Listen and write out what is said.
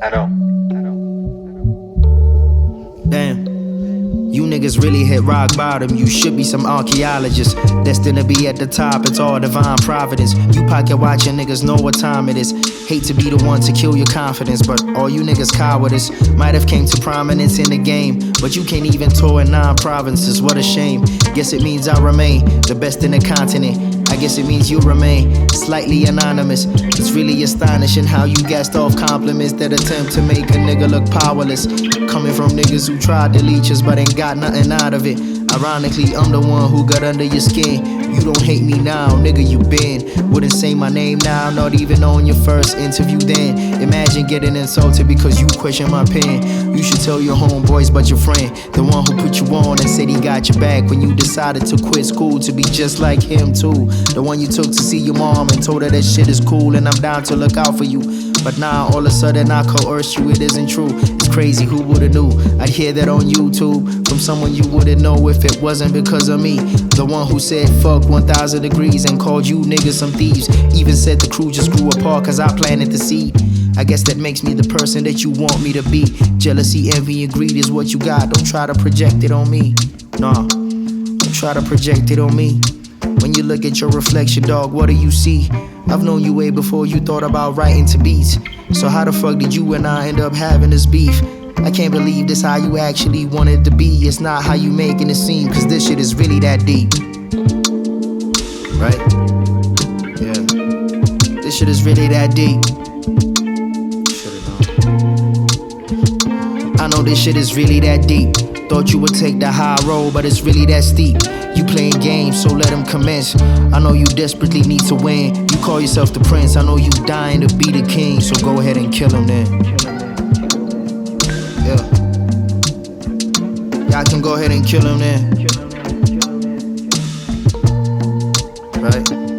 at all. Damn, you niggas really hit rock bottom. You should be some archaeologist, destined to be at the top. It's all divine providence. You pocket watching niggas know what time it is. Hate to be the one to kill your confidence, but all you niggas cowardice. Might have came to prominence in the game, but you can't even tour in 9 provinces. What a shame. Guess it means I remain the best in the continent. I guess it means you remain slightly anonymous. It's really astonishing how you gassed off compliments that attempt to make a nigga look powerless. Coming from niggas who tried to leech us but ain't got nothing out of it. Ironically, I'm the one who got under your skin. You don't hate me now, nigga, you been. Wouldn't say my name now, not even on your first interview then. Imagine getting insulted because you question my pen. You should tell your homeboys but your friend, the one who put you on and said he got your back when you decided to quit school to be just like him too. The one you took to see your mom and told her that shit is cool and I'm down to look out for you. But now all of a sudden I coerce you, it isn't true. It's crazy, who would've knew? I'd hear that on YouTube from someone you wouldn't know if it wasn't because of me. The one who said fuck 1000 degrees and called you niggas some thieves. Even said the crew just grew apart cause I planted the seed. I guess that makes me the person that you want me to be. Jealousy, envy, and greed is what you got. Don't try to project it on me. Nah, don't try to project it on me. When you look at your reflection, dog, what do you see? I've known you way before you thought about writing to beats. So how the fuck did you and I end up having this beef? I can't believe this how you actually wanted to be. It's not how you making it seem, cause this shit is really that deep. Right? Yeah. This shit is really that deep. I know this shit is really that deep. Thought you would take the high road, but it's really that steep. You playing games, so let them commence. I know you desperately need to win. You call yourself the prince, I know you dying to be the king. So go ahead and kill him then. Yeah, y'all can go ahead and kill him then. Right?